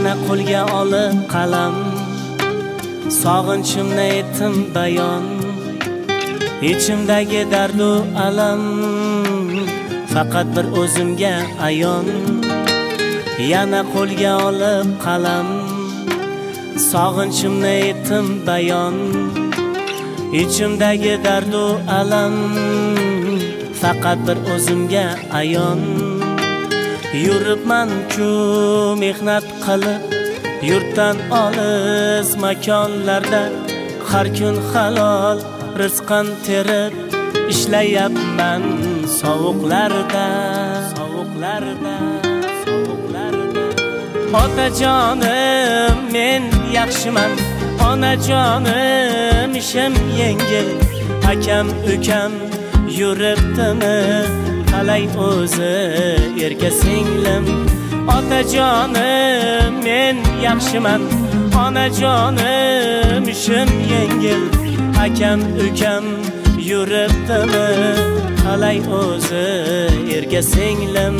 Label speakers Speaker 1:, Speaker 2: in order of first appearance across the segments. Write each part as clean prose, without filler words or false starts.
Speaker 1: yana qo'lga olib qalam, sog'inchimni aytdim bayon. Ichimdagi dardu alam faqat bir o'zimga ayon. Yana qo'lga olib qalam, sog'inchimni aytdim bayon. Ichimdagi dardu alam faqat bir o'zimga ayon. Yuribman-ku mehnat qilib, yurtdan olis makonlarda, har kun halol rizqan terib, ishlayapman sovuqlarda. Otajonim men yaxshiman, onajonim ishim yengil, akam ukam yuribdimi, qalay o'zi erka singlim. Otajonim men yaxshiman, onajonim ishim yengil, akam ukam yuribdimi, qalay o'zi erka singlim.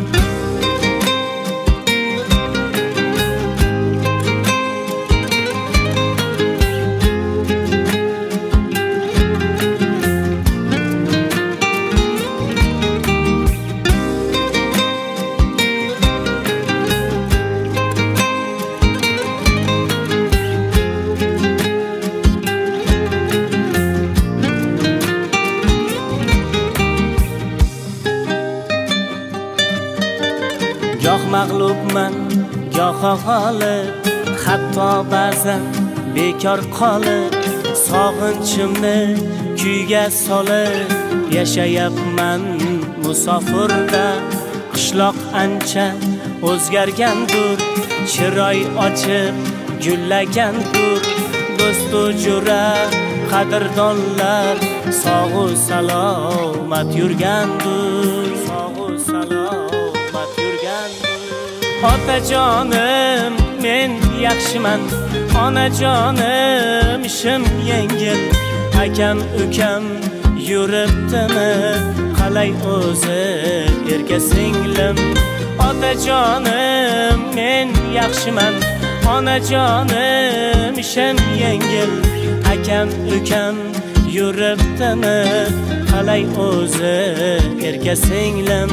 Speaker 1: Goh mag'lubman, goh g'olib, hatto ba'zan bekor qolib, sog'inchimni kuyga solib, yashayapman musofirda. Qishloq ancha o'zgargandur, chiroy ochib gullagandur. Do'stu jura qadrdonlar sog'u salomat yurgandur. Otajonim men yaxshiman, onajonim ishim yengil, akam ukam yuribdimi, qalay o'zi erka singlim. Otajonim men yaxshiman, onajonim ishim yengil, akam ukam yuribdimi, qalay o'zi erka singlim.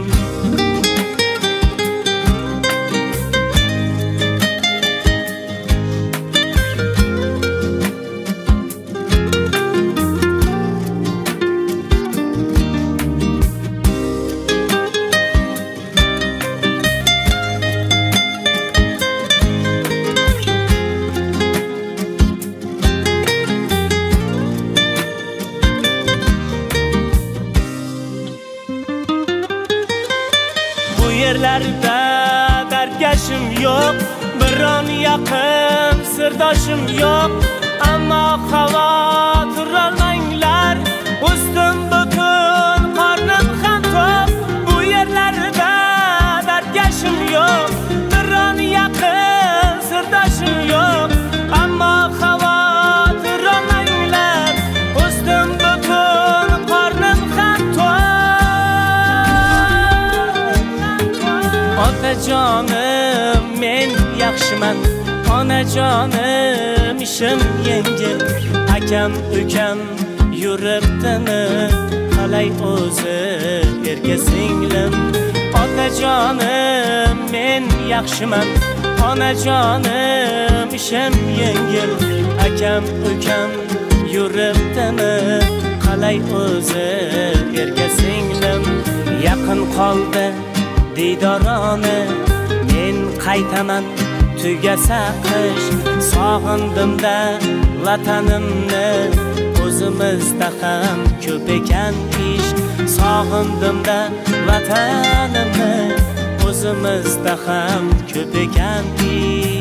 Speaker 1: Yerlarda dardkashim yo'q, biron yaqin sirdoshim yo'q, ammo xavotir olmanglar, ustim butun qornim ham to'q. Bu yerlarda dardkashim yo'q, biron yaqin sirdoshim yo'q, ammo xavotir olmanglar, ustim butun qornim ham to'q. Otajonim men yaxshiman, onajonim ishim yengil, akam ukam yuribdimi, qalay o'zi erka singlim. Otajonim men yaxshiman, onajonim ishim yengil, akam ukam yuribdimi, qalay o'zi erka singlim. Yaqin qoldi didoroni, men qaytaman tugasa qish, sog'indimda vatanimni, o'zimizda ham ko'p ekan ish. Sog'indimda vatanimni, o'zimizda ham ko'p ekan ish.